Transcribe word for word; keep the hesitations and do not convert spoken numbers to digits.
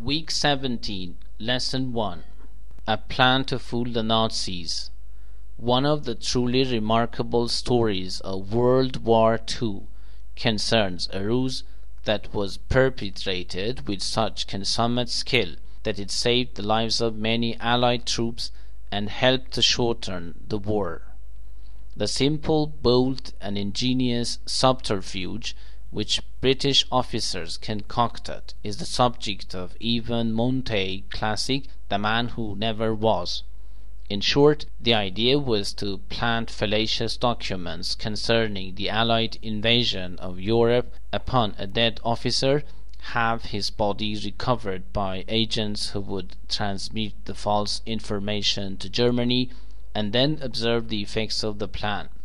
Week seventeen, Lesson one. A Plan to Fool the Nazis. One of the truly remarkable stories of World War Two concerns a ruse that was perpetrated with such consummate skill that it saved the lives of many Allied troops and helped to shorten the war. The simple, bold, and ingenious subterfuge which British officers concocted is the subject of Yvonne Monteith's classic The Man Who Never Was. In short, the idea was to plant fallacious documents concerning the Allied invasion of Europe upon a dead officer, have his body recovered by agents who would transmit the false information to Germany, and then observe the effects of the plan.